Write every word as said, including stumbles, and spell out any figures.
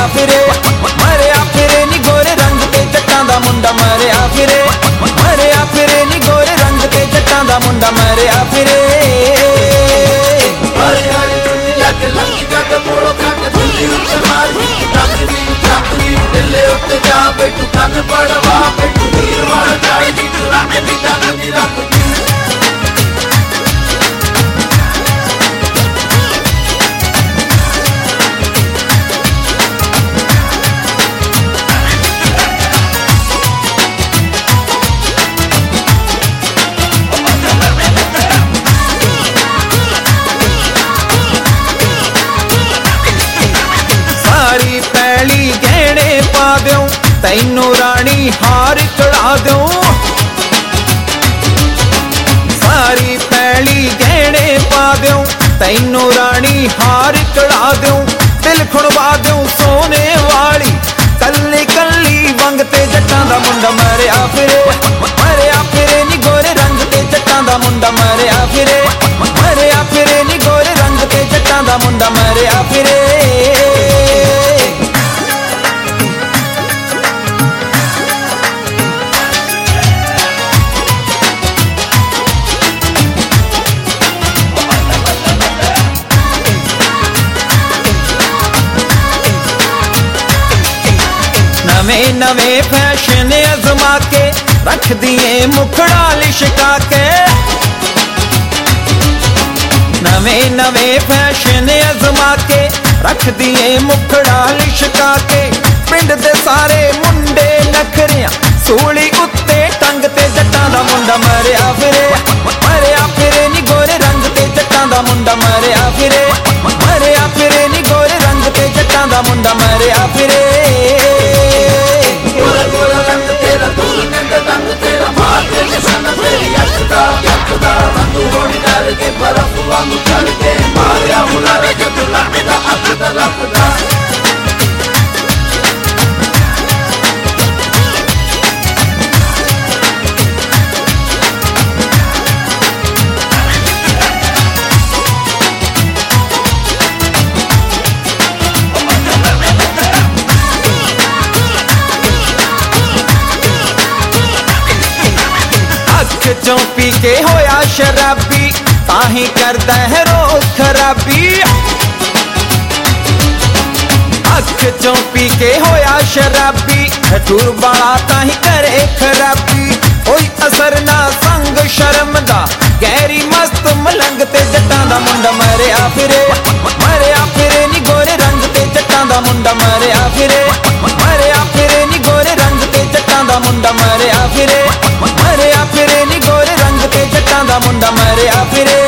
फिरे मरिया फिरे नी गोरे रंग ते जट्टां दा मुंडा मरिया फिरे मरिया फिरे नी गोरे रंग ते जट्टां दा मुंडा मरिया फिरे हरे हरे जग लंग जग मोड़ो कट दिल्ली उच्च मारी रंगदी रंगदी दिल्ली उत्ते जा बैठू कन पड़वा बैठू वीर वाला जाई दी रंगदी रंगदी रंगदी तैनू रानी हार चढ़ा दूं सारी पैली गहने पा दूं तैनू रानी हार चढ़ा दूं दिल खुणवा दूं सोने वाली कल्ली कल्ली वंग ते जट्टां दा मुंडा मरिया फिरे मरिया फिरे नी गोरे रंग ते जट्टां दा मुंडा मरिया फिरे मरिया फिरे नी गोरे रंग ते जट्टां दा मुंडा मरिया फिरे नवे नवे फैशन अजमा के रख दिए मुखड़ा लिशका के नवे नवे फैशन अजमा के रख दिए मुखड़ा लिशका के पिंड दे सारे मुंडे नखरियां सूली उत्ते टंग ते जट्टां दा मुंडा मरिया फिरे मरिया फिरे नी गोरे रंग ते जट्टां दा मुंडा मरिया फिरे मरिया फिरे नी गोरे रंग ते जट्टां दा मुंडा मरिया फिरे गोरा गोरा रंग तेरा दूर नंगा रंग तेरा मार दे निशाना तेरी अखदा अखदा रंग होनी डर के बर्फ वांगू चढ़ के मारिया मुलारे जब लगदा अखदा लगदा चों पी के होया शराबी ताही करदा है रोज खराबी अख चों पी के होया शराबी ठठूर वाला ताही करे खराबी कोई असर ना संग शर्म दा गहरी मस्त मलंग ते जट्टां दा मुंडा मरिया फिरे मरिया फिरे नी गोरे रंग ते जट्टां दा मुंडा मरिया फिरे मरिया फिरे नी गोरे रंग ते जट्टां दा मुंडा मरिया फिरे मरिया फिरे नी गोरे रंग ते जट्टां दा मुंडा मरिया फिरे